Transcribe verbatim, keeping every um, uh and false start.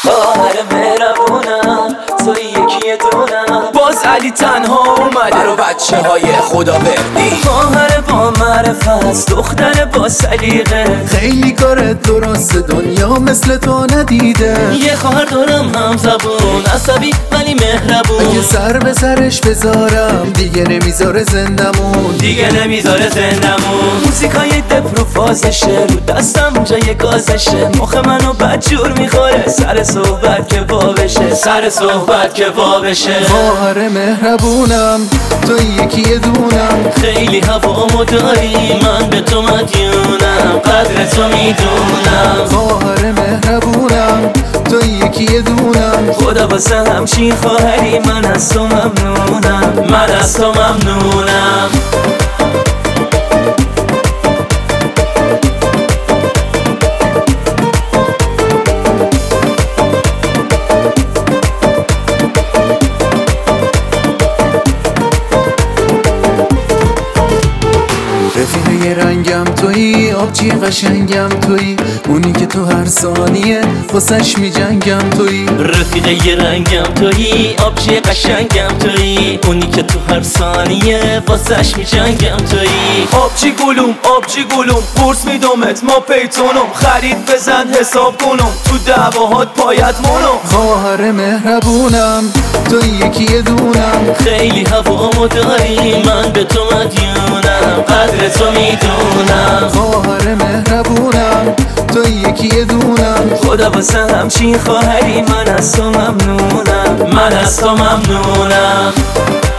خواهر مهربونم توی یکی دونم. باز علی تنها اومده برا بچه های خدا بردی. خواهر با معرفت، دختر با سلیقه، خیلی کارت درست، دنیا مثل تو ندیده. یه خواهر دارم هم زبون، عصبی ولی مهربون. اگه سر به سرش بذارم دیگه نمیذاره زندمون، دیگه نمیذاره زندمون. موزیکای دپرو فازشه، رو دستم جای گازشه. مخ منو بدجور میخوره، سر صحبت که وا بشه، سر صحبت که وا بشه. خواهر مهربونم تو یکی دونم. خیلی هوامو داری، من به تو مدیونم، قدر تو میدونم. خواهر مهربونم تو یکی دونم. خدا واسه همچین خواهری، من از تو ممنونم، من از تو ممنونم. رفیقه رنگم تویی، آبچی قشنگم تویی، اونی که تو هر ثانیه واسش میجنگم تویی. رفیقه یه رنگم تویی، آبچی قشنگم تویی، اونی که تو هر ثانیه واسش میجنگم تویی. آبچی گلوم آبچی گلوم، قرص میدمت ما پیتونم، خرید بزن حساب کنم، تو دعواهات باید مونم. خواهر مهربونم تو یکی دونم. خیلی هوامو داری، من به تو مدیونم، قدر تو میدونم. خواهر مهربونم تو یکی دونم. خدا واسه همچین خواهری، من از تو ممنونم، من از تو ممنونم.